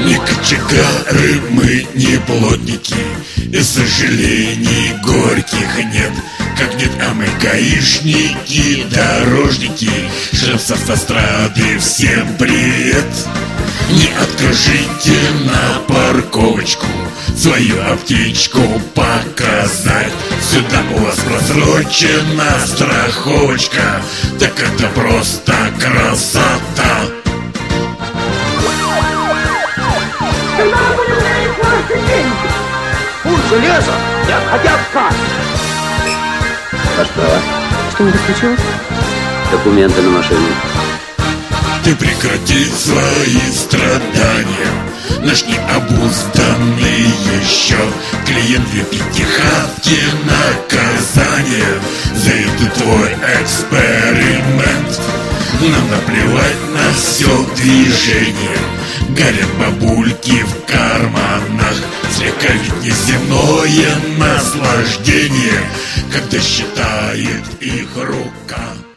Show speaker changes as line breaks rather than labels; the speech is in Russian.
Не кочегары, мы не плотники, и сожалений горьких нет. Как нет, а мы гаишники, дорожники, шеф с автострады, всем привет. Не откажите на парковочку свою аптечку показать. Сюда у вас просрочена страховочка, так это просто красота.
Когда мы будем верить наши деньги? Пусть железо, я хотя бы.
Ваш права.
Что-нибудь случилось?
Документы на машину.
Ты прекрати свои страдания. Наш необузданный еще клиент в пятихатке наказание за этот твой эксперимент. Нам наплевать на все движение. Горят бабульки в карманах. Слегка ведь неземное наслаждение, когда считает их рука.